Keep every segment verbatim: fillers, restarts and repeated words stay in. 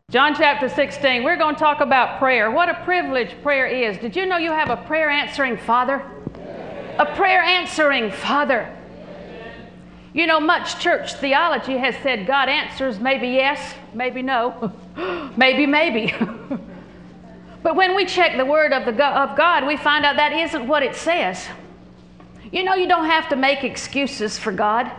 John chapter sixteen, we're going to talk about prayer. What a privilege prayer is. Did you know you have a prayer answering Father? A prayer answering Father. You know, much church theology has said God answers maybe yes, maybe no, maybe, maybe. But when we check the Word of, the go- of God, we find out that isn't what it says. You know, you don't have to make excuses for God.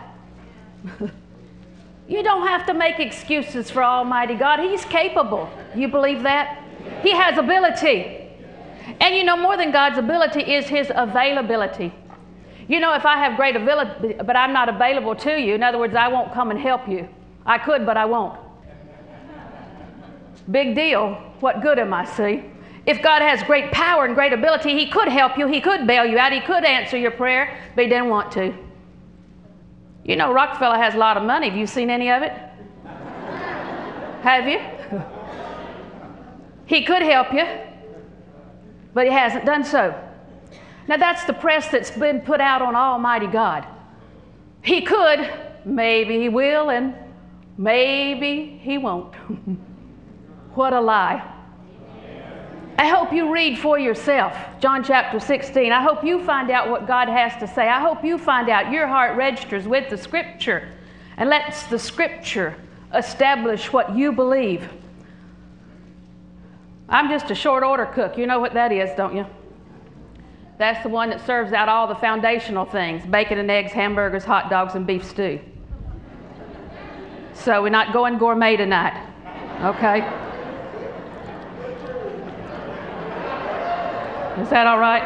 You don't have to make excuses for Almighty God. He's capable. You believe that? He has ability. And you know, more than God's ability is His availability. You know, if I have great ability, but I'm not available to you, in other words, I won't come and help you. I could, but I won't. Big deal. What good am I, see? If God has great power and great ability, He could help you. He could bail you out. He could answer your prayer, but He didn't want to. You know, Rockefeller has a lot of money. Have you seen any of it? Have you? He could help you, but He hasn't done so. Now, that's the press that's been put out on Almighty God. He could, maybe He will, and maybe He won't. What a lie. I hope you read for yourself, John chapter sixteen. I hope you find out what God has to say. I hope you find out your heart registers with the Scripture and lets the Scripture establish what you believe. I'm just a short order cook. You know what that is, don't you? That's the one that serves out all the foundational things: bacon and eggs, hamburgers, hot dogs, and beef stew. So we're not going gourmet tonight, okay? Is that all right?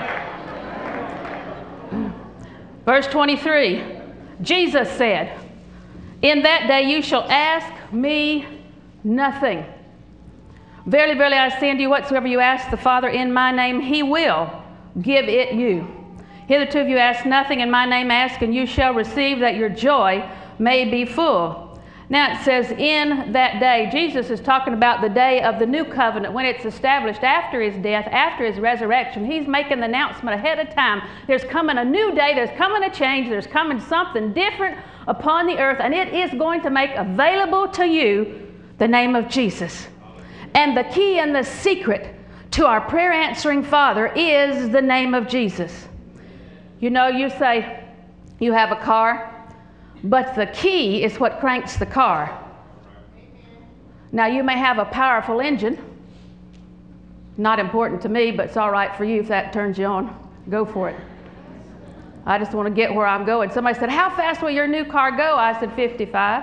Verse twenty-three, Jesus said, "In that day you shall ask me nothing. Verily, verily, I say unto you, whatsoever you ask the Father in my name, He will give it you. Hitherto have you asked nothing in my name, ask, and you shall receive, that your joy may be full." Now it says, in that day. Jesus is talking about the day of the new covenant, when it's established after His death, after His resurrection. He's making the announcement ahead of time. There's coming a new day, there's coming a change, there's coming something different upon the earth, and it is going to make available to you the name of Jesus. And the key and the secret to our prayer answering Father is the name of Jesus. You know, you say you have a car, but the key is what cranks the car. Now, you may have a powerful engine. Not important to me, but it's all right for you if that turns you on. Go for it. I just want to get where I'm going. Somebody said, "How fast will your new car go?" I said, fifty-five.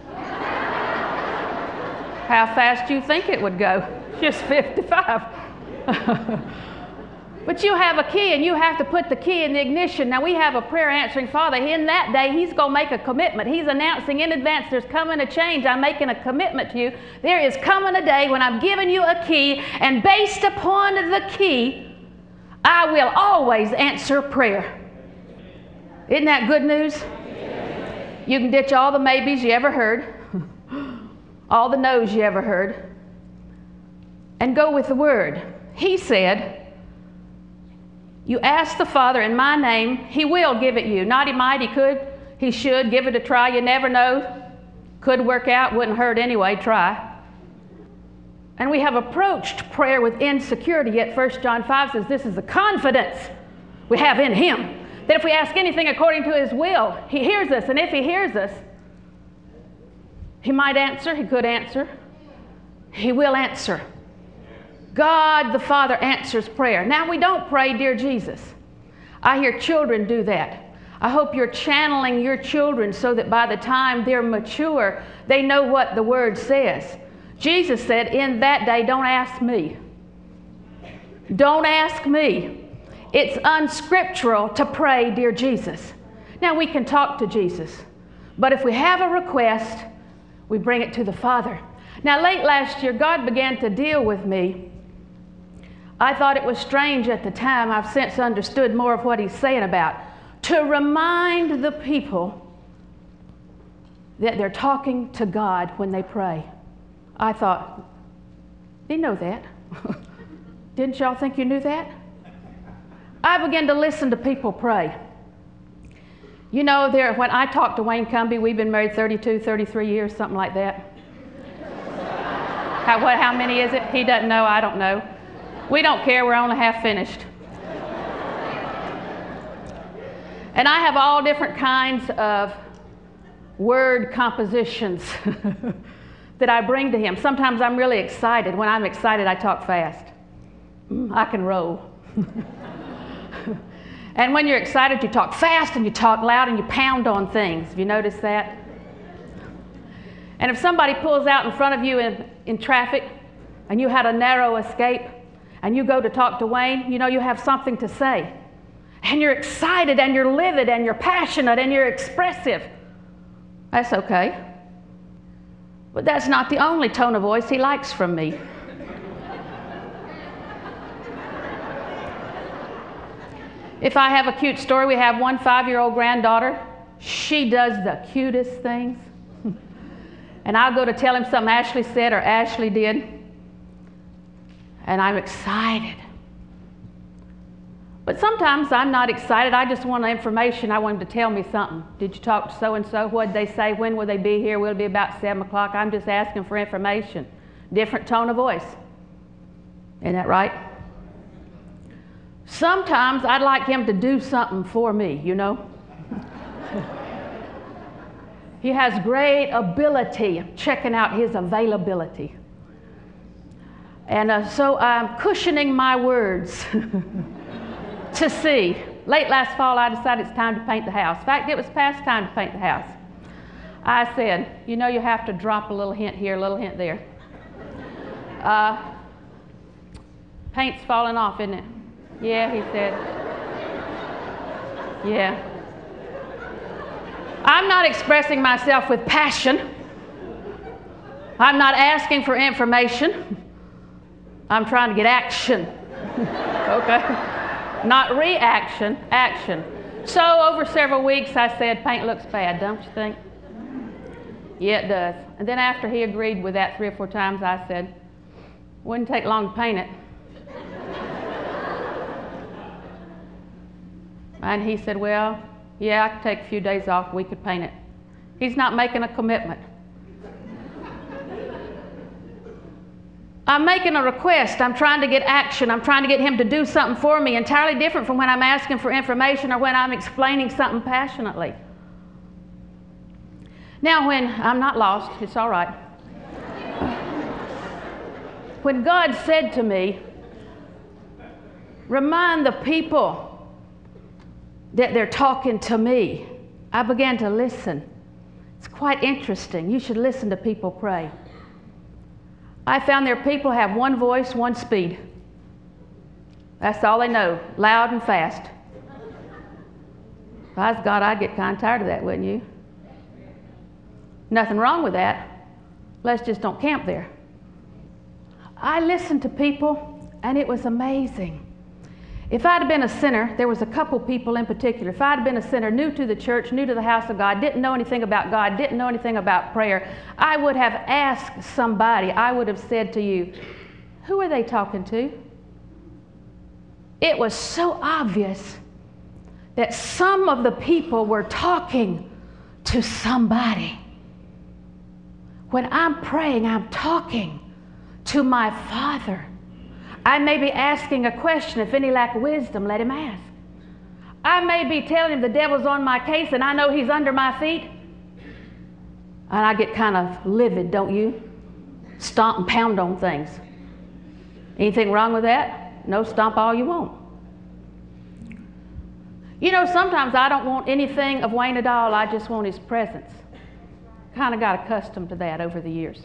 How fast do you think it would go? Just fifty-five. But you have a key, and you have to put the key in the ignition. Now, we have a prayer answering Father. In that day, He's going to make a commitment. He's announcing in advance, there's coming a change. I'm making a commitment to you. There is coming a day when I'm giving you a key, and based upon the key, I will always answer prayer. Isn't that good news? You can ditch all the maybes you ever heard, all the no's you ever heard, and go with the Word. He said, you ask the Father in my name, He will give it you. Not He might, He could, He should. Give it a try. You never know. Could work out, wouldn't hurt anyway. Try. And we have approached prayer with insecurity, yet First John five says this is the confidence we have in Him, that if we ask anything according to His will, He hears us. And if He hears us, He might answer, He could answer, He will answer. God the Father answers prayer. Now, we don't pray, "Dear Jesus." I hear children do that. I hope you're channeling your children so that by the time they're mature, they know what the Word says. Jesus said, in that day, don't ask me. Don't ask me. It's unscriptural to pray, "Dear Jesus." Now, we can talk to Jesus, but if we have a request, we bring it to the Father. Now, late last year, God began to deal with me. I thought it was strange at the time. I've since understood more of what He's saying about. To remind the people that they're talking to God when they pray. I thought, did you know that? Didn't y'all think you knew that? I began to listen to people pray. You know, there, when I talked to Wayne Cumbie, we've been married thirty-two, thirty-three years, something like that. How, what, how many is it? He doesn't know, I don't know. We don't care, we're only half finished. And I have all different kinds of word compositions that I bring to him. Sometimes I'm really excited. When I'm excited, I talk fast. I can roll. And when you're excited, you talk fast and you talk loud and you pound on things. Have you noticed that? And if somebody pulls out in front of you in, in traffic and you had a narrow escape and you go to talk to Wayne, you know you have something to say. And you're excited and you're livid and you're passionate and you're expressive. That's okay. But that's not the only tone of voice he likes from me. If I have a cute story, we have one five-year-old granddaughter. She does the cutest things. And I'll go to tell him something Ashley said or Ashley did. And I'm excited. But sometimes I'm not excited. I just want information. I want him to tell me something. Did you talk to so-and-so? What did they say? When will they be here? Will it be about seven o'clock? I'm just asking for information. Different tone of voice. Isn't that right? Sometimes I'd like him to do something for me, you know. He has great ability of checking out his availability. And uh, so I'm cushioning my words to see. Late last fall, I decided it's time to paint the house. In fact, it was past time to paint the house. I said, you know, you have to drop a little hint here, a little hint there. Uh, paint's falling off, isn't it? Yeah, he said. Yeah. I'm not expressing myself with passion. I'm not asking for information. I'm trying to get action. Okay? Not reaction, action. So over several weeks I said, paint looks bad, don't you think? Yeah, it does. And then after he agreed with that three or four times, I said, wouldn't take long to paint it. And he said, well, yeah, I could take a few days off, we could paint it. He's not making a commitment. I'm making a request. I'm trying to get action. I'm trying to get him to do something for me, entirely different from when I'm asking for information or when I'm explaining something passionately. Now, when I'm not lost, it's all right. When God said to me, remind the people that they're talking to me, I began to listen. It's quite interesting. You should listen to people pray. I found their people have one voice, one speed. That's all they know, loud and fast. If I was God, I'd get kind of tired of that, wouldn't you? Nothing wrong with that. Let's just don't camp there. I listened to people, and it was amazing. If I'd have been a sinner, there was a couple people in particular. If I'd have been a sinner, new to the church, new to the house of God, didn't know anything about God, didn't know anything about prayer, I would have asked somebody, I would have said to you, who are they talking to? It was so obvious that some of the people were talking to somebody. When I'm praying, I'm talking to my Father. I may be asking a question. If any lack wisdom, let him ask. I may be telling him the devil's on my case and I know he's under my feet. And I get kind of livid, don't you? Stomp and pound on things. Anything wrong with that? No, stomp all you want. You know, sometimes I don't want anything of Wayne at all. I just want his presence. Kind of got accustomed to that over the years.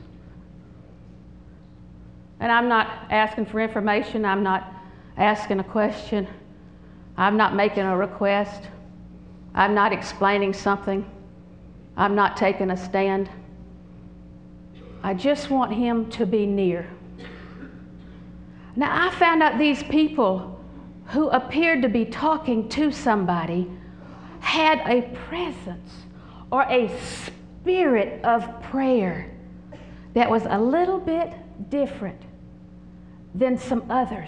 And I'm not asking for information. I'm not asking a question. I'm not making a request. I'm not explaining something. I'm not taking a stand. I just want him to be near. Now, I found out these people who appeared to be talking to somebody had a presence or a spirit of prayer that was a little bit different than some others.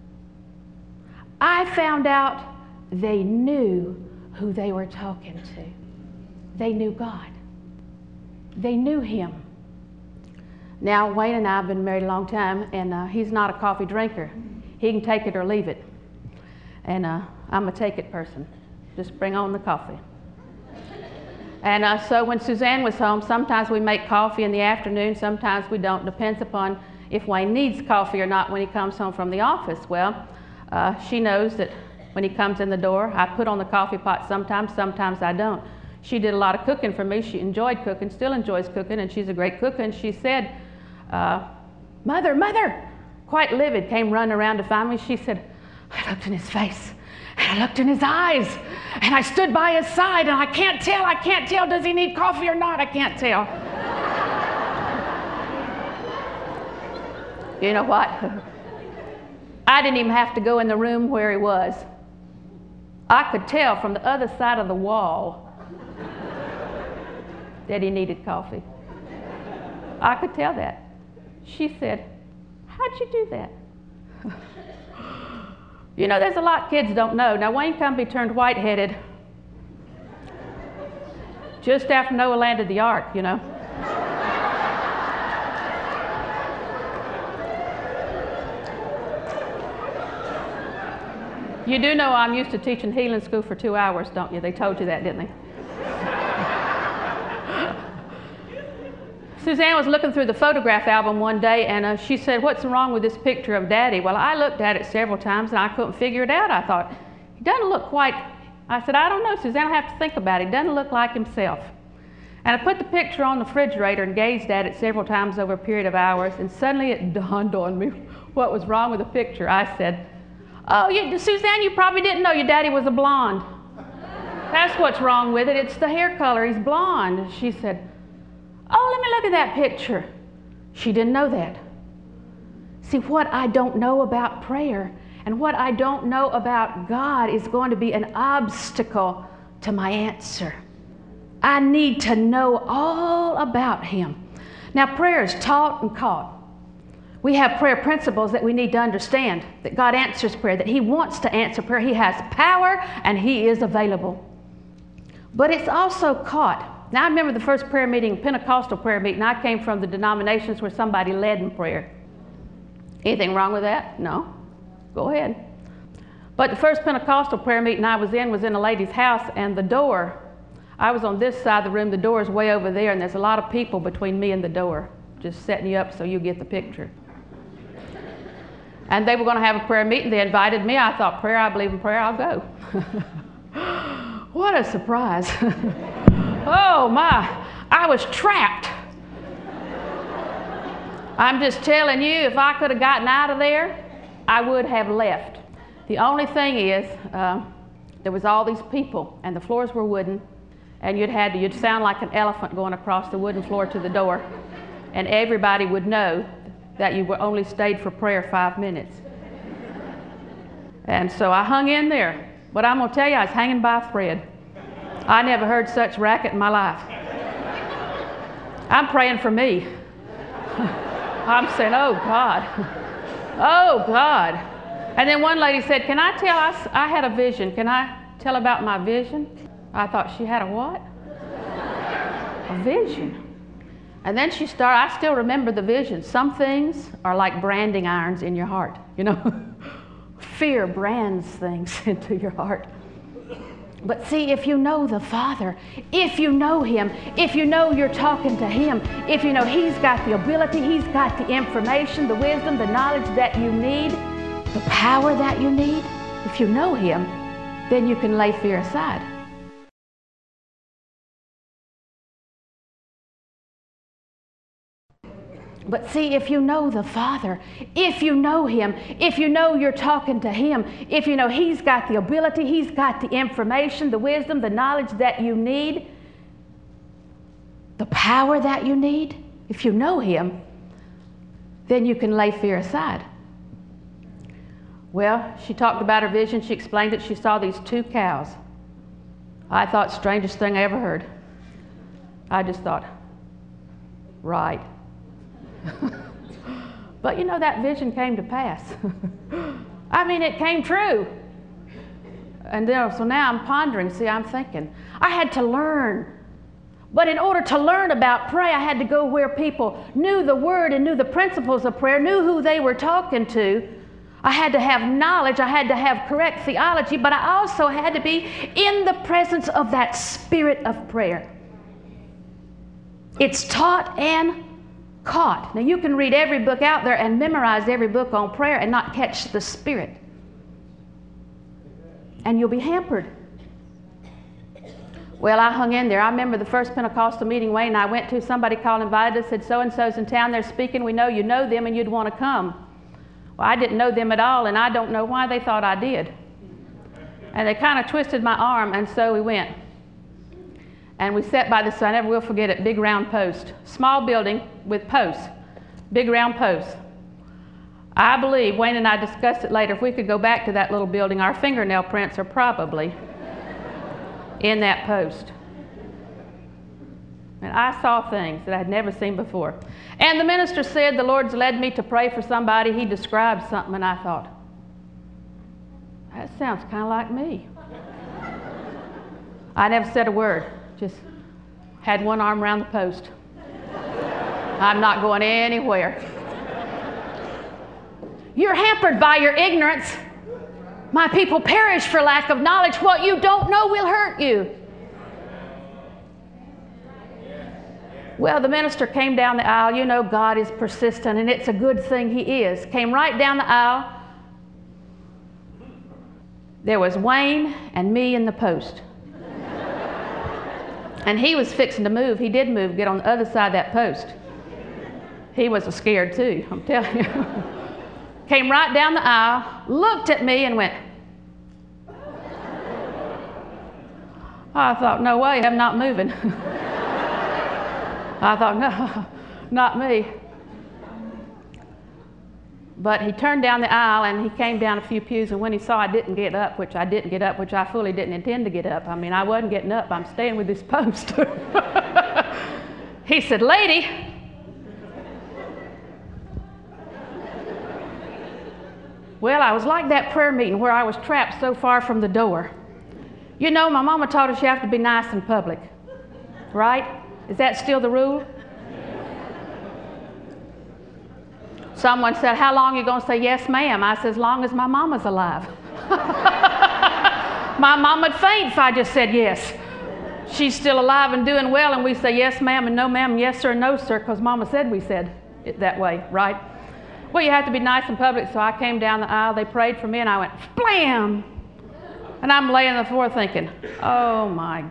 I found out they knew who they were talking to. They knew God. They knew him. Now, Wayne and I have been married a long time, and uh, he's not a coffee drinker. He can take it or leave it. And uh, I'm a take-it person. Just bring on the coffee. And uh, so when Suzanne was home, sometimes we make coffee in the afternoon, sometimes we don't. Depends upon if Wayne needs coffee or not when he comes home from the office. Well, uh, she knows that when he comes in the door, I put on the coffee pot sometimes, sometimes I don't. She did a lot of cooking for me. She enjoyed cooking, still enjoys cooking, and she's a great cook. And she said, uh, Mother, Mother, quite livid, came running around to find me. She said, I looked in his face, and I looked in his eyes, and I stood by his side, and I can't tell, I can't tell, does he need coffee or not? I can't tell. You know what? I didn't even have to go in the room where he was. I could tell from the other side of the wall that he needed coffee. I could tell that. She said, how'd you do that? You know, there's a lot kids don't know. Now, Wayne Cumbie turned white-headed just after Noah landed the ark, you know. You do know I'm used to teaching healing school for two hours, don't you? They told you that, didn't they? Suzanne was looking through the photograph album one day, and uh, she said, what's wrong with this picture of Daddy? Well, I looked at it several times, and I couldn't figure it out. I thought, he doesn't look quite, I said, I don't know, Suzanne, I'll have to think about it. He doesn't look like himself. And I put the picture on the refrigerator and gazed at it several times over a period of hours, and suddenly it dawned on me what was wrong with the picture. I said, oh, you, Suzanne, you probably didn't know your daddy was a blonde. That's what's wrong with it. It's the hair color. He's blonde. She said, oh, let me look at that picture. She didn't know that. See, what I don't know about prayer and what I don't know about God is going to be an obstacle to my answer. I need to know all about Him. Now, prayer is taught and caught. We have prayer principles that we need to understand, that God answers prayer, that He wants to answer prayer. He has power and He is available. But it's also caught. Now, I remember the first prayer meeting, Pentecostal prayer meeting. I came from the denominations where somebody led in prayer. Anything wrong with that? No. Go ahead. But the first Pentecostal prayer meeting I was in was in a lady's house, and the door, I was on this side of the room, the door is way over there, and there's a lot of people between me and the door, just setting you up so you get the picture. And they were going to have a prayer meeting. They invited me. I thought, prayer, I believe in prayer, I'll go. What a surprise. Oh my, I was trapped. I'm just telling you, if I could have gotten out of there, I would have left. The only thing is, uh, there was all these people, and the floors were wooden, and you'd had to, you'd sound like an elephant going across the wooden floor to the door, and everybody would know that you were only stayed for prayer five minutes. And so I hung in there, but I'm gonna tell you, I was hanging by a thread. I never heard such racket in my life. I'm praying for me. I'm saying, oh God, oh God. And then one lady said, can I tell, I, I had a vision. Can I tell about my vision? I thought, she had a what? A vision. And then she started, I still remember the vision. Some things are like branding irons in your heart, you know. Fear brands things into your heart. But see, if you know the Father, if you know Him, if you know you're talking to Him, if you know He's got the ability, He's got the information, the wisdom, the knowledge that you need, the power that you need, if you know Him, then you can lay fear aside. But see, if you know the Father, if you know Him, if you know you're talking to Him, if you know He's got the ability, He's got the information, the wisdom, the knowledge that you need, the power that you need, if you know Him, then you can lay fear aside. Well, she talked about her vision. She explained it. She saw these two cows. I thought, strangest thing I ever heard. I just thought, right. But you know, that vision came to pass. I mean, it came true. And then, so now I'm pondering, see, I'm thinking, I had to learn But in order to learn about prayer, I had to go where people knew the word and knew the principles of prayer, knew who they were talking to. I had to have knowledge, I had to have correct theology, but I also had to be in the presence of that spirit of prayer. It's taught and caught. Now you can read every book out there and memorize every book on prayer and not catch the spirit. And you'll be hampered. Well, I hung in there. I remember the first Pentecostal meeting, Wayne, I went to, somebody called, invited us, said, so-and-so's in town, they're speaking, we know you know them and you'd want to come. Well, I didn't know them at all, and I don't know why they thought I did. And they kind of twisted my arm, and so we went. And we sat by this, I never will forget it, big round post. Small building with posts, big round posts. I believe, Wayne and I discussed it later, if we could go back to that little building, our fingernail prints are probably in that post. And I saw things that I had never seen before. And the minister said, the Lord's led me to pray for somebody. He described something, and I thought, that sounds kind of like me. I never said a word, just had one arm around the post. I'm not going anywhere. You're hampered by your ignorance. My people perish for lack of knowledge. What you don't know will hurt you. Well, the minister came down the aisle. You know God is persistent, and it's a good thing He is. Came right down the aisle. There was Wayne and me in the post. And he was fixing to move. He did move, get on the other side of that post. He was scared too, I'm telling you. Came right down the aisle, looked at me and went. I thought, no way, I'm not moving. I thought, no, not me. But he turned down the aisle and he came down a few pews, and when he saw I didn't get up, which I didn't get up, which I fully didn't intend to get up. I mean, I wasn't getting up. I'm staying with this post. He said, lady, well, I was like that prayer meeting where I was trapped so far from the door. You know, my mama taught us you have to be nice in public, right? Is that still the rule? Someone said, how long are you going to say yes, ma'am? I said, as long as my mama's alive. My mom would faint if I just said yes. She's still alive and doing well, and we say yes, ma'am, and no, ma'am, yes, sir, no, sir, because mama said we said it that way, right? Well, you have to be nice in public, so I came down the aisle, they prayed for me, and I went, blam! And I'm laying on the floor thinking, oh my.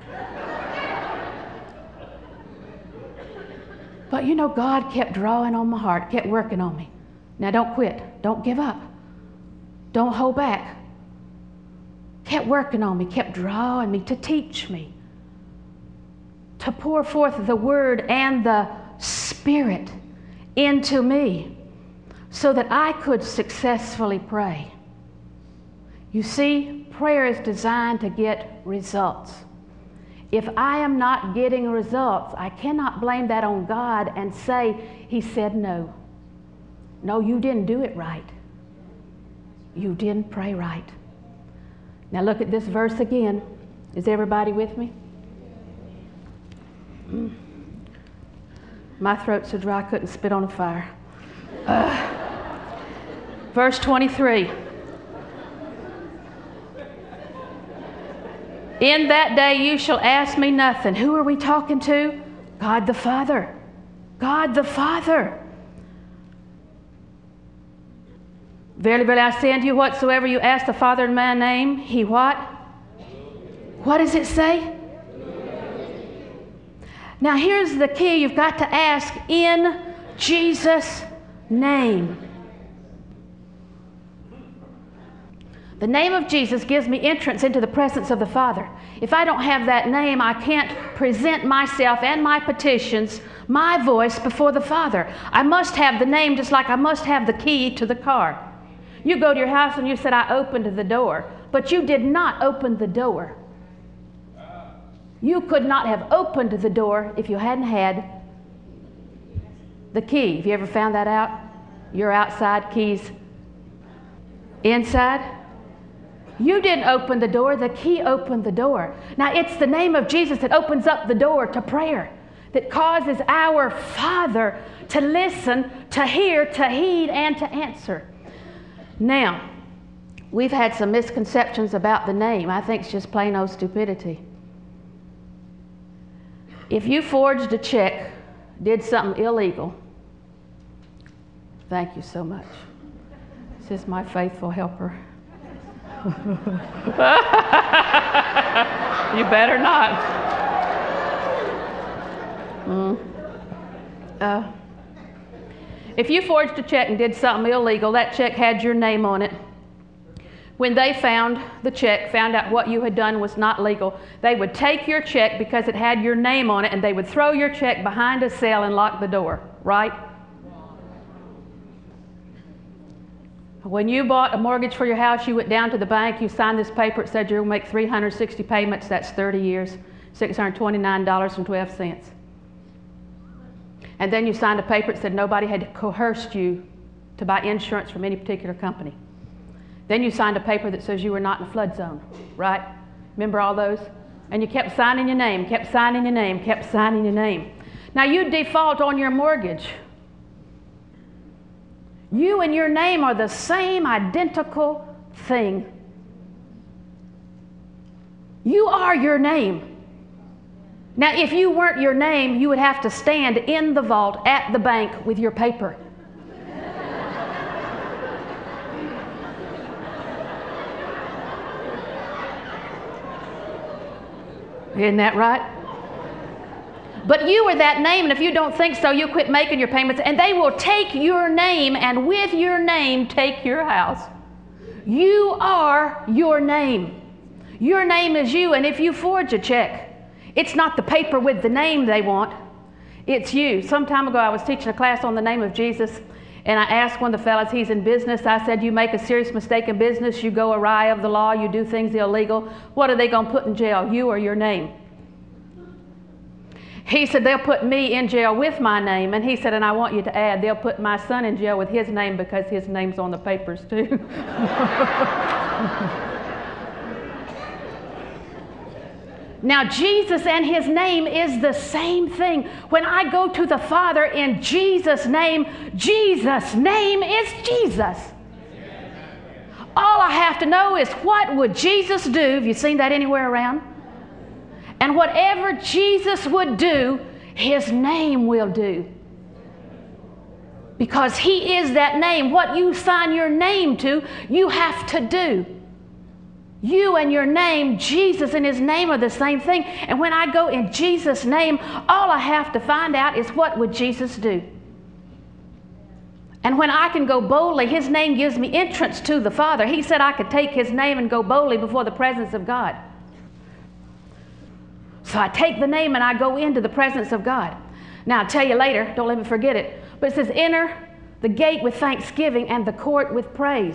But you know, God kept drawing on my heart, kept working on me. Now don't quit, don't give up, don't hold back. Kept working on me, kept drawing me to teach me, to pour forth the Word and the Spirit into me so that I could successfully pray. You see, prayer is designed to get results. If I am not getting results, I cannot blame that on God and say, He said no. No, you didn't do it right. You didn't pray right. Now look at this verse again. Is everybody with me? Mm. My throat's so dry I couldn't spit on a fire. Uh, verse twenty-three. In that day you shall ask me nothing. Who are we talking to? God the Father. God the Father. Verily, verily, I say unto you, whatsoever you ask the Father in my name, He what? What does it say? Now here's the key. You've got to ask in Jesus' name. The name of Jesus gives me entrance into the presence of the Father. If I don't have that name, I can't present myself and my petitions, my voice before the Father. I must have the name just like I must have the key to the car. You go to your house and you said, I opened the door, but you did not open the door. You could not have opened the door if you hadn't had the key. Have you ever found that out? Your outside keys inside? You didn't open the door. The key opened the door. Now, it's the name of Jesus that opens up the door to prayer, that causes our Father to listen, to hear, to heed, and to answer. Now, we've had some misconceptions about the name. I think it's just plain old stupidity. If you forged a check, did something illegal, thank you so much. This is my faithful helper. You better not. Mm. Uh, if you forged a check and did something illegal, that check had your name on it. When they found the check, found out what you had done was not legal, they would take your check because it had your name on it, and they would throw your check behind a cell and lock the door, right? When you bought a mortgage for your house, you went down to the bank, you signed this paper, it said you're going to make three hundred sixty payments, that's thirty years, six hundred twenty-nine dollars and twelve cents. And then you signed a paper that said nobody had coerced you to buy insurance from any particular company. Then you signed a paper that says you were not in a flood zone, right? Remember all those? And you kept signing your name, kept signing your name, kept signing your name. Now you default on your mortgage. You and your name are the same identical thing. You are your name. Now, if you weren't your name, you would have to stand in the vault at the bank with your paper. Isn't that right? But you are that name, and if you don't think so, you quit making your payments, and they will take your name, and with your name, take your house. You are your name. Your name is you, and if you forge a check, it's not the paper with the name they want, it's you. Some time ago, I was teaching a class on the name of Jesus, and I asked one of the fellows, he's in business, I said, you make a serious mistake in business, you go awry of the law, you do things illegal, what are they going to put in jail, you or your name? He said, they'll put me in jail with my name. And he said, and I want you to add, they'll put my son in jail with his name because his name's on the papers too. Now, Jesus and his name is the same thing. When I go to the Father in Jesus' name, Jesus' name is Jesus. All I have to know is, what would Jesus do? Have you seen that anywhere around? And whatever Jesus would do, his name will do. Because he is that name. What you sign your name to, you have to do. You and your name, Jesus and his name are the same thing. And when I go in Jesus' name, all I have to find out is, what would Jesus do? And when I can go boldly, his name gives me entrance to the Father. He said I could take his name and go boldly before the presence of God. So I take the name and I go into the presence of God. Now, I'll tell you later, don't let me forget it, but it says, enter the gate with thanksgiving and the court with praise.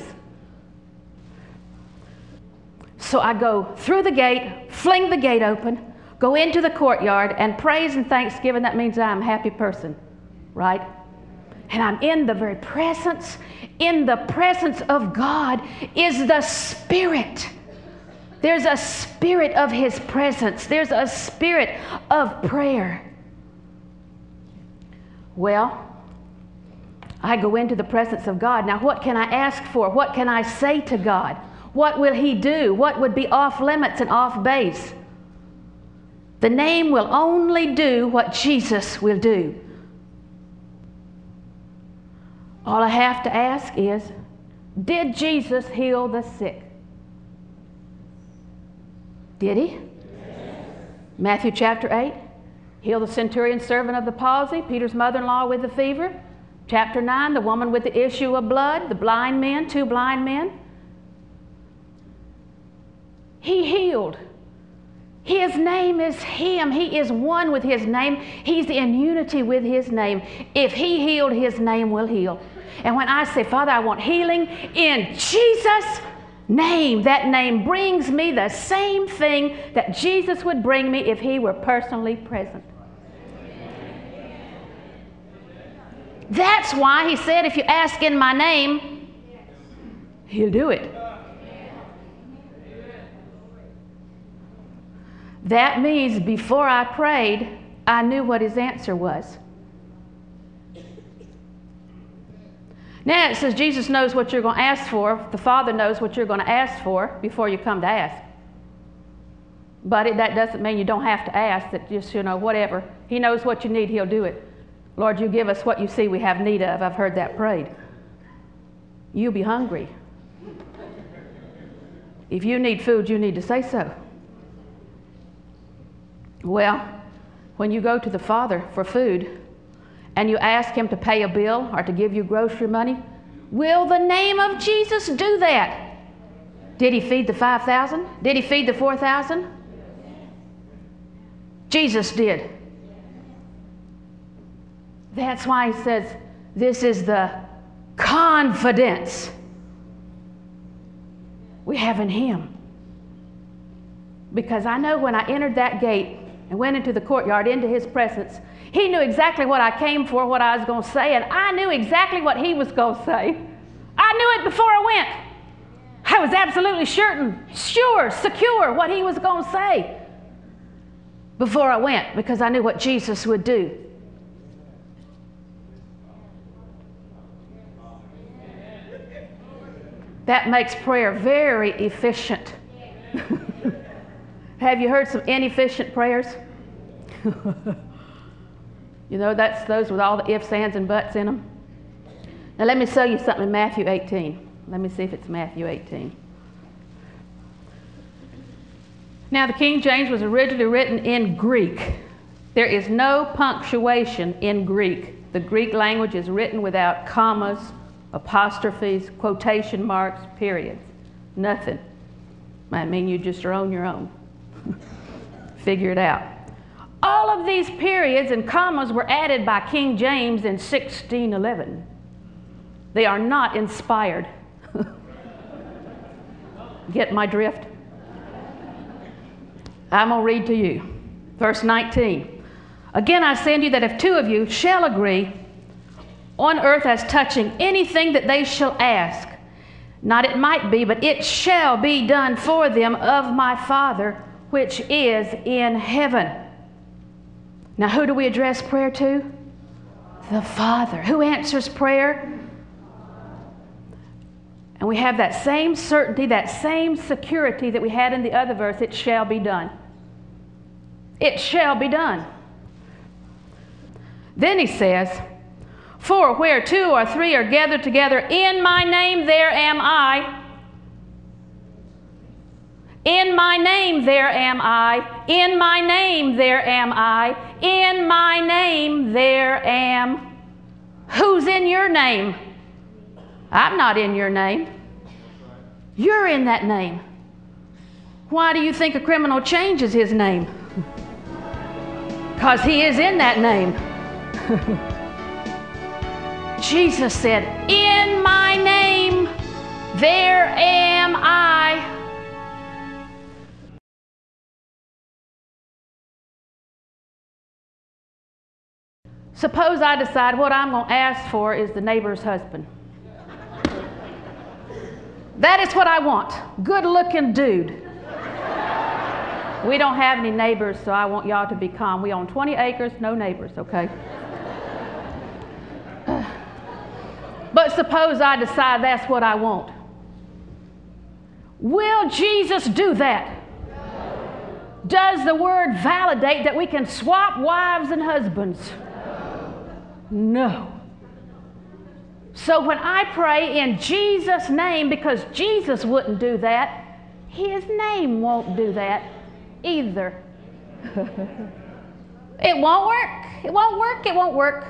So I go through the gate, fling the gate open, go into the courtyard, and praise and thanksgiving, that means I'm a happy person, right? And I'm in the very presence. In the presence of God is the Spirit. There's a spirit of his presence. There's a spirit of prayer. Well, I go into the presence of God. Now, what can I ask for? What can I say to God? What will he do? What would be off limits and off base? The name will only do what Jesus will do. All I have to ask is, did Jesus heal the sick? Did he? Yes. Matthew chapter eight, heal the centurion's servant of the palsy, Peter's mother-in-law with the fever. Chapter nine, the woman with the issue of blood, the blind men, two blind men. He healed. His name is him. He is one with his name. He's in unity with his name. If he healed, his name will heal. And when I say, Father, I want healing in Jesus' name, that name brings me the same thing that Jesus would bring me if he were personally present. That's why he said, if you ask in my name, he'll do it. That means before I prayed, I knew what his answer was. Now it says Jesus knows what you're going to ask for. The Father knows what you're going to ask for before you come to ask. But it, that doesn't mean you don't have to ask, that just, you know, whatever. He knows what you need, he'll do it. Lord, you give us what you see we have need of. I've heard that prayed. You'll be hungry. If you need food, you need to say so. Well, when you go to the Father for food and you ask him to pay a bill or to give you grocery money, will the name of Jesus do that? Did he feed the five thousand? Did he feed the four thousand? Jesus did. That's why he says this is the confidence we have in him. Because I know when I entered that gate and went into the courtyard, into his presence, he knew exactly what I came for, what I was going to say, and I knew exactly what he was going to say. I knew it before I went. I was absolutely certain, sure, secure what he was going to say before I went, because I knew what Jesus would do. That makes prayer very efficient. Have you heard some inefficient prayers? You know, that's those with all the ifs, ands, and buts in them. Now let me show you something in Matthew eighteen. Let me see if it's Matthew eighteen. Now the King James was originally written in Greek. There is no punctuation in Greek. The Greek language is written without commas, apostrophes, quotation marks, periods. Nothing. Might mean you just are on your own. Figure it out. All of these periods and commas were added by King James in sixteen eleven. They are not inspired. Get my drift? I'm going to read to you. Verse nineteen. Again I say unto you that if two of you shall agree on earth as touching anything that they shall ask, not it might be, but it shall be done for them of my Father which is in heaven. Now who do we address prayer to? The Father. Who answers prayer? And we have that same certainty, that same security that we had in the other verse, it shall be done. It shall be done. Then he says, for where two or three are gathered together in my name, there am I. In my name, there am I. In my name, there am I. In my name, there am. Who's in your name? I'm not in your name. You're in that name. Why do you think a criminal changes his name? Because he is in that name. Jesus said, in my name, there am I. Suppose I decide what I'm going to ask for is the neighbor's husband. That is what I want. Good-looking dude. We don't have any neighbors, so I want y'all to be calm. We own twenty acres, no neighbors, okay? But suppose I decide that's what I want. Will Jesus do that? Does the word validate that we can swap wives and husbands? No. So when I pray in Jesus' name, because Jesus wouldn't do that, his name won't do that either. It won't work. It won't work. It won't work.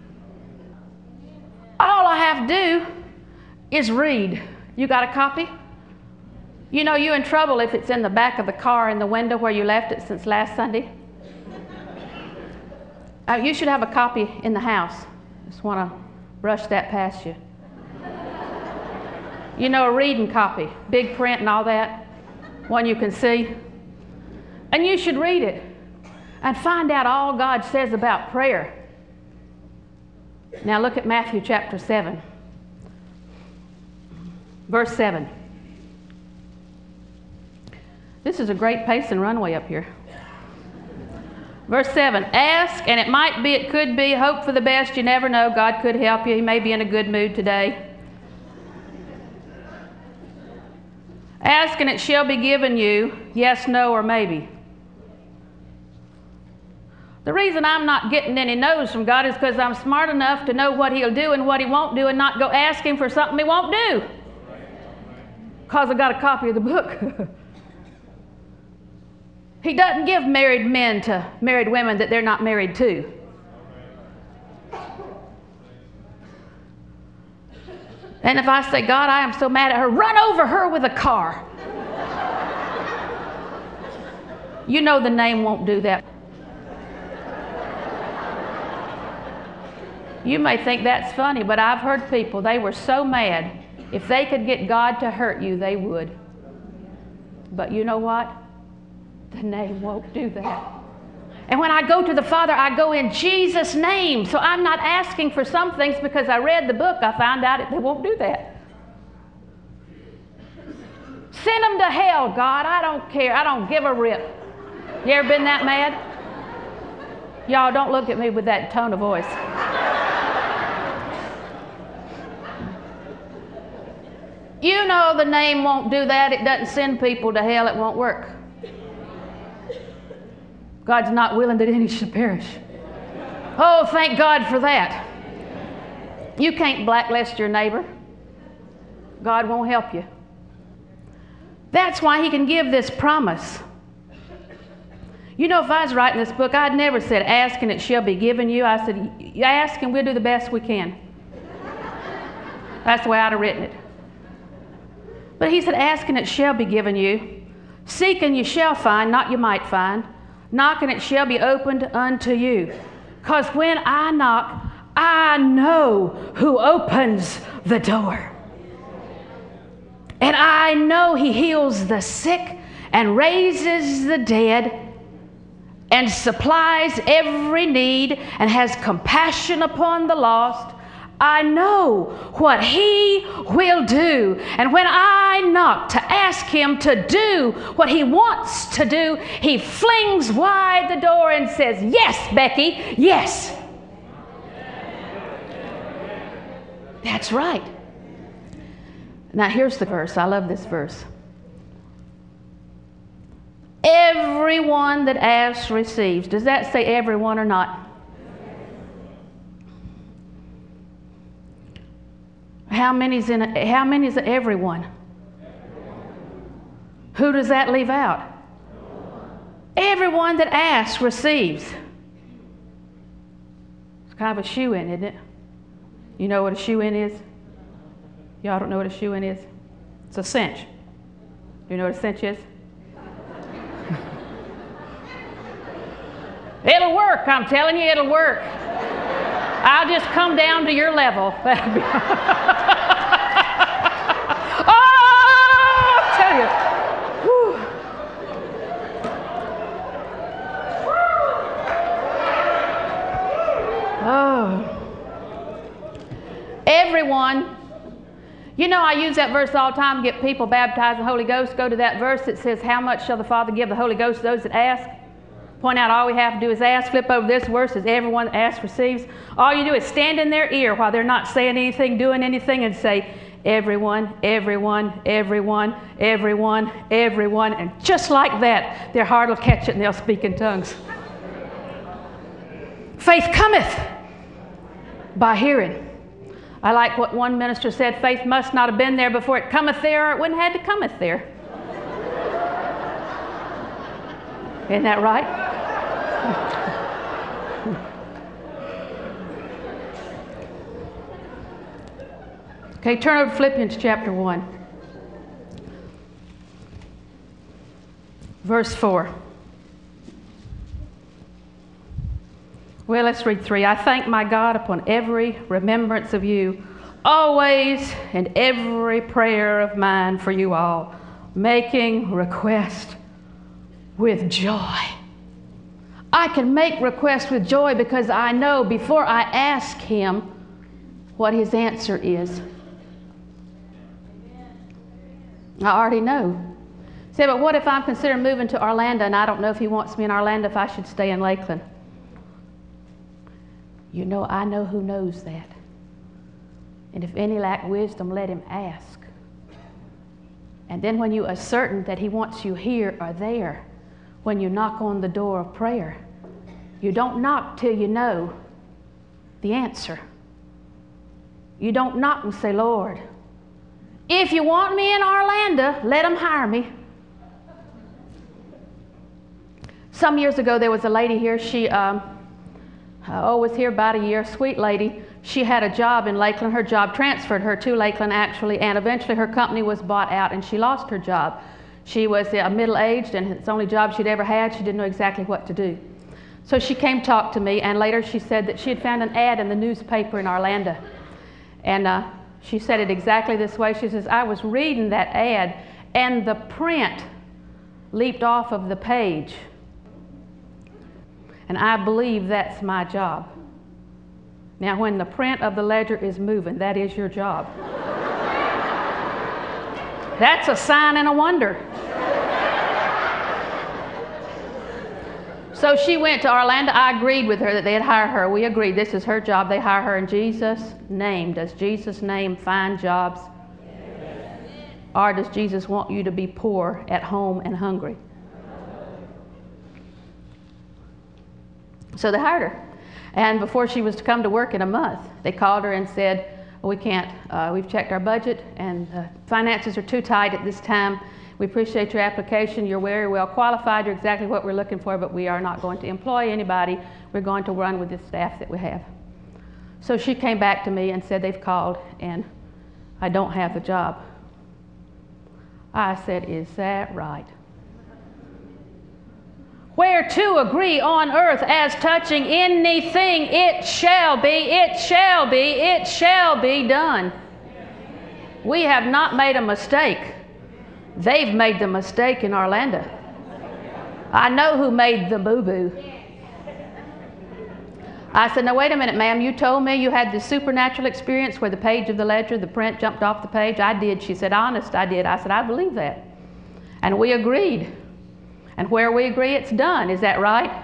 All I have to do is read. You got a copy? You know you're in trouble if it's in the back of the car in the window where you left it since last Sunday. Uh, you should have a copy in the house. Just want to brush that past you. You know, a reading copy, big print and all that, one you can see. And you should read it and find out all God says about prayer. Now look at Matthew chapter seven, verse seven. This is a great pace and runway up here. Verse seven, ask, and it might be, it could be, hope for the best, you never know. God could help you. He may be in a good mood today. Ask, and it shall be given you, yes, no, or maybe. The reason I'm not getting any no's from God is because I'm smart enough to know what He'll do and what He won't do and not go ask Him for something He won't do. Because I got a copy of the book. He doesn't give married men to married women that they're not married to. And if I say, God, I am so mad at her, run over her with a car. You know the name won't do that. You may think that's funny, but I've heard people, they were so mad, if they could get God to hurt you, they would. But you know what? The name won't do that. And when I go to the Father, I go in Jesus' name. So I'm not asking for some things because I read the book. I found out they won't do that. Send them to hell, God. I don't care. I don't give a rip. You ever been that mad? Y'all don't look at me with that tone of voice. You know the name won't do that. It doesn't send people to hell. It won't work. God's not willing that any should perish. Oh, thank God for that. You can't blacklist your neighbor. God won't help you. That's why He can give this promise. You know, if I was writing this book, I'd never said, ask and it shall be given you. I said, ask and we'll do the best we can. That's the way I'd have written it. But He said, ask and it shall be given you. Seek and you shall find, not you might find. Knock and it shall be opened unto you. Because when I knock, I know who opens the door. And I know He heals the sick and raises the dead and supplies every need and has compassion upon the lost. I know what He will do. And when I knock to ask Him to do what He wants to do, He flings wide the door and says, yes, Becky, yes. That's right. Now here's the verse. I love this verse. Everyone that asks receives. Does that say everyone or not? How many's in a, how many is everyone? Who does that leave out? Everyone that asks receives. It's kind of a shoe-in, isn't it? You know what a shoe-in is? Y'all don't know what a shoe-in is? It's a cinch. Do you know what a cinch is? It'll work, I'm telling you, it'll work. I'll just come down to your level. Oh, I'll tell you. Whew. Oh. Everyone. You know, I use that verse all the time to get people baptized in the Holy Ghost. Go to that verse that says, how much shall the Father give the Holy Ghost to those that ask? Point out all we have to do is ask. Flip over this verse, says everyone that asks receives. All you do is stand in their ear while they're not saying anything, doing anything, and say, everyone, everyone, everyone, everyone, everyone. And just like that, their heart will catch it and they'll speak in tongues. Faith cometh by hearing. I like what one minister said, faith must not have been there before it cometh there, or it wouldn't have had to cometh there. Isn't that right? Okay, turn over to Philippians chapter one. Verse four. Well, let's read three. I thank my God upon every remembrance of you, always in every prayer of mine for you all, making request with joy. I can make requests with joy because I know before I ask Him what His answer is. I already know. Said, but what if I'm considering moving to Orlando and I don't know if he wants me in Orlando, if I should stay in Lakeland? You know, I know who knows that. And if any lack wisdom, let him ask. And then when you are certain that he wants you here or there, when you knock on the door of prayer, you don't knock till you know the answer. You don't knock and say, Lord, if you want me in Orlando, let him hire me. Some years ago, there was a lady here. She um, oh, was here about a year, sweet lady. She had a job in Lakeland. Her job transferred her to Lakeland, actually, and eventually her company was bought out, and she lost her job. She was uh, middle-aged, and it's the only job she'd ever had. She didn't know exactly what to do. So she came talk to me, and later she said that she had found an ad in the newspaper in Orlando. And uh, she said it exactly this way. She says, I was reading that ad, and the print leaped off of the page. And I believe that's my job. Now, when the print of the ledger is moving, that is your job. That's a sign and a wonder. So she went to Orlando. I agreed with her that they'd hire her. We agreed this is her job. They hire her in Jesus' name. Does Jesus' name find jobs? Yes. Or does Jesus want you to be poor at home and hungry? So they hired her. And before she was to come to work in a month, they called her and said, we can't, uh, we've checked our budget and uh, finances are too tight at this time. We appreciate your application. You're very well qualified. You're exactly what we're looking for, but we are not going to employ anybody. We're going to run with the staff that we have. So she came back to me and said they've called and I don't have the job. I said, is that right? Where two agree on earth as touching anything, it shall be, it shall be, it shall be done. We have not made a mistake. They've made the mistake in Orlando. I know who made the boo-boo. I said, now wait a minute, ma'am, you told me you had this supernatural experience where the page of the ledger, the print jumped off the page. I did. She said, honest, I did. I said, I believe that. And we agreed. And where we agree, it's done. Is that right?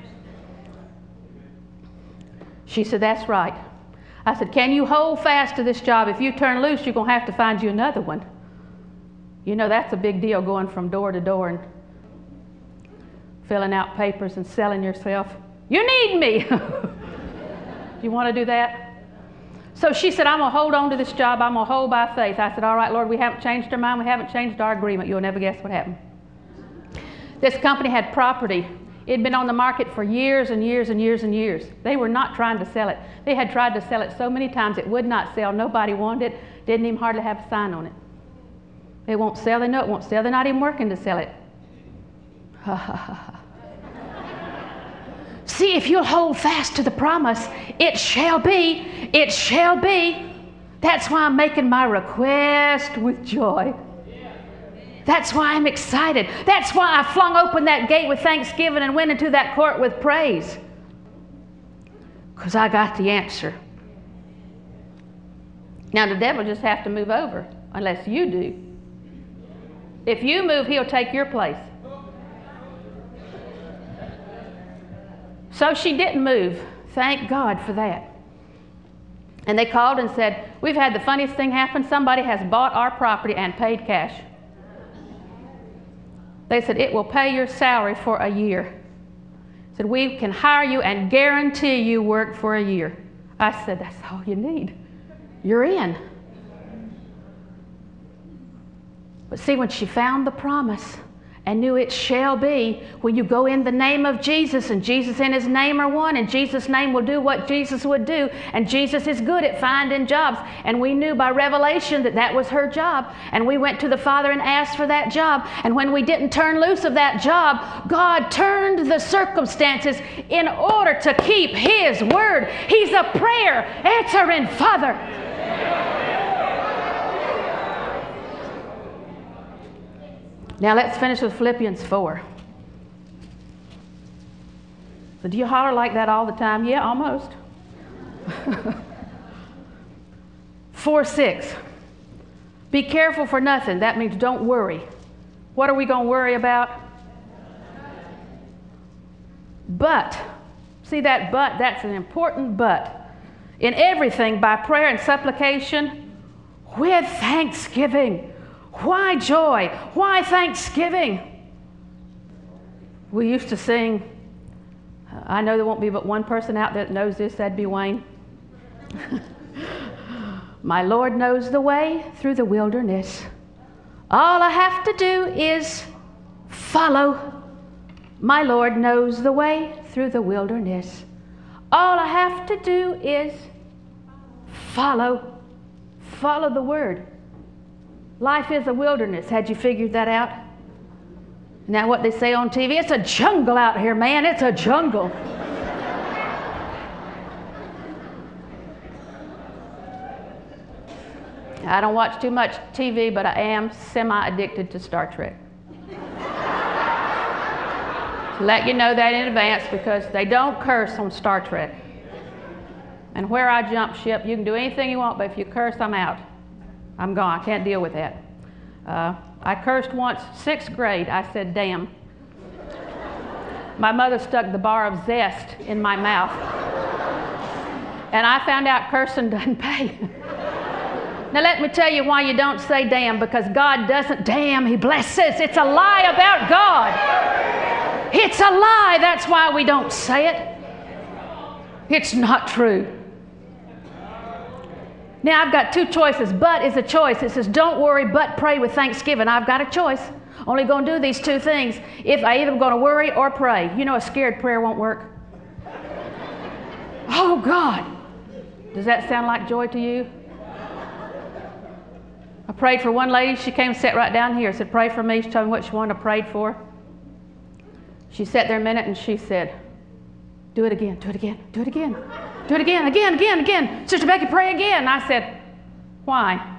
She said, that's right. I said, can you hold fast to this job? If you turn loose, you're going to have to find you another one. You know, that's a big deal, going from door to door and filling out papers and selling yourself. You need me. You want to do that? So she said, I'm going to hold on to this job. I'm going to hold by faith. I said, all right, Lord, we haven't changed our mind. We haven't changed our agreement. You'll never guess what happened. This company had property. It had been on the market for years and years and years and years. They were not trying to sell it. They had tried to sell it so many times it would not sell. Nobody wanted it. Didn't even hardly have a sign on it. It won't sell. They know it won't sell. They're not even working to sell it. Ha ha ha. See, if you'll hold fast to the promise, it shall be, it shall be. That's why I'm making my request with joy. That's why I'm excited. That's why I flung open that gate with thanksgiving and went into that court with praise. Because I got the answer. Now the devil just has to move over, unless you do. If you move, he'll take your place. So she didn't move. Thank God for that. And they called and said, we've had the funniest thing happen. Somebody has bought our property and paid cash. They said, it will pay your salary for a year. Said, we can hire you and guarantee you work for a year. I said, that's all you need. You're in. But see, when she found the promise and knew it shall be, when you go in the name of Jesus, and Jesus and his name are one, and Jesus' name will do what Jesus would do, and Jesus is good at finding jobs, and we knew by revelation that that was her job, and we went to the Father and asked for that job, and when we didn't turn loose of that job, God turned the circumstances in order to keep his word. He's a prayer answering Father. Now let's finish with Philippians four. So do you holler like that all the time? Yeah, almost. four six. Be careful for nothing. That means don't worry. What are we going to worry about? But, see that but? That's an important but. In everything, by prayer and supplication, with thanksgiving. Why joy? Why thanksgiving? We used to sing, I know there won't be but one person out there that knows this, that'd be Wayne. My Lord knows the way through the wilderness. All I have to do is follow. My Lord knows the way through the wilderness. All I have to do is follow. Follow the Word. Life is a wilderness. Had you figured that out? Now what they say on T V, it's a jungle out here, man. It's a jungle. I don't watch too much T V, but I am semi-addicted to Star Trek. To let you know that in advance, because they don't curse on Star Trek. And where I jump ship, you can do anything you want, but if you curse, I'm out. I'm gone. I can't deal with that. Uh, I cursed once, sixth grade. I said, damn. My mother stuck the bar of zest in my mouth. And I found out cursing doesn't pay. Now let me tell you why you don't say damn, because God doesn't damn, He blesses. It's a lie about God. It's a lie. That's why we don't say it. It's not true. Now I've got two choices. But is a choice. It says don't worry, but pray with thanksgiving. I've got a choice. Only going to do these two things if I either going to worry or pray. You know a scared prayer won't work. Oh God. Does that sound like joy to you? I prayed for one lady. She came and sat right down here. Said, pray for me. She told me what she wanted to pray for. She sat there a minute and she said, do it again, do it again, do it again, do it again, again, again, again. Sister Becky, pray again. And I said, why?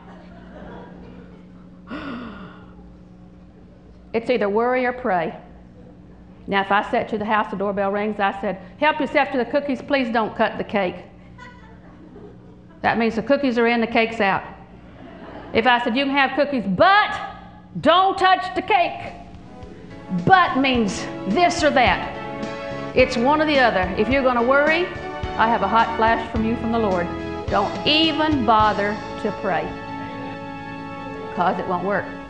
It's either worry or pray. Now, if I sat to the house, the doorbell rings, I said, help yourself to the cookies, please don't cut the cake. That means the cookies are in, the cake's out. If I said, you can have cookies, but don't touch the cake. But means this or that. It's one or the other. If you're going to worry, I have a hot flash from you from the Lord. Don't even bother to pray, because it won't work.